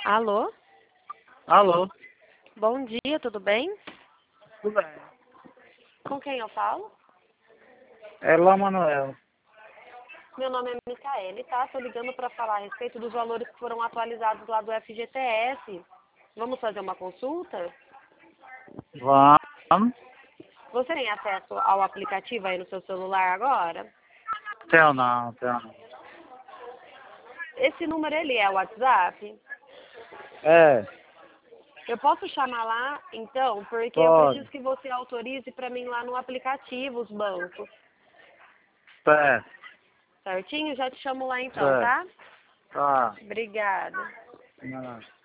Alô? Alô, Bom dia, tudo bem? tudo bem? Com quem eu falo? É lá, Manuel. Meu nome é Micaele, tá? Tô ligando para falar a respeito dos valores que foram atualizados lá do FGTS. Vamos fazer uma consulta? Vamos. Você tem acesso ao aplicativo aí no seu celular agora? Tenho não, tenho não. Esse número, ele é o WhatsApp? É, Eu posso chamar lá, então, porque eu pode. preciso que você autorize para mim lá no aplicativo os bancos. Certo, Certinho? Já te chamo lá então, certo. tá? Tá. Obrigada. Não.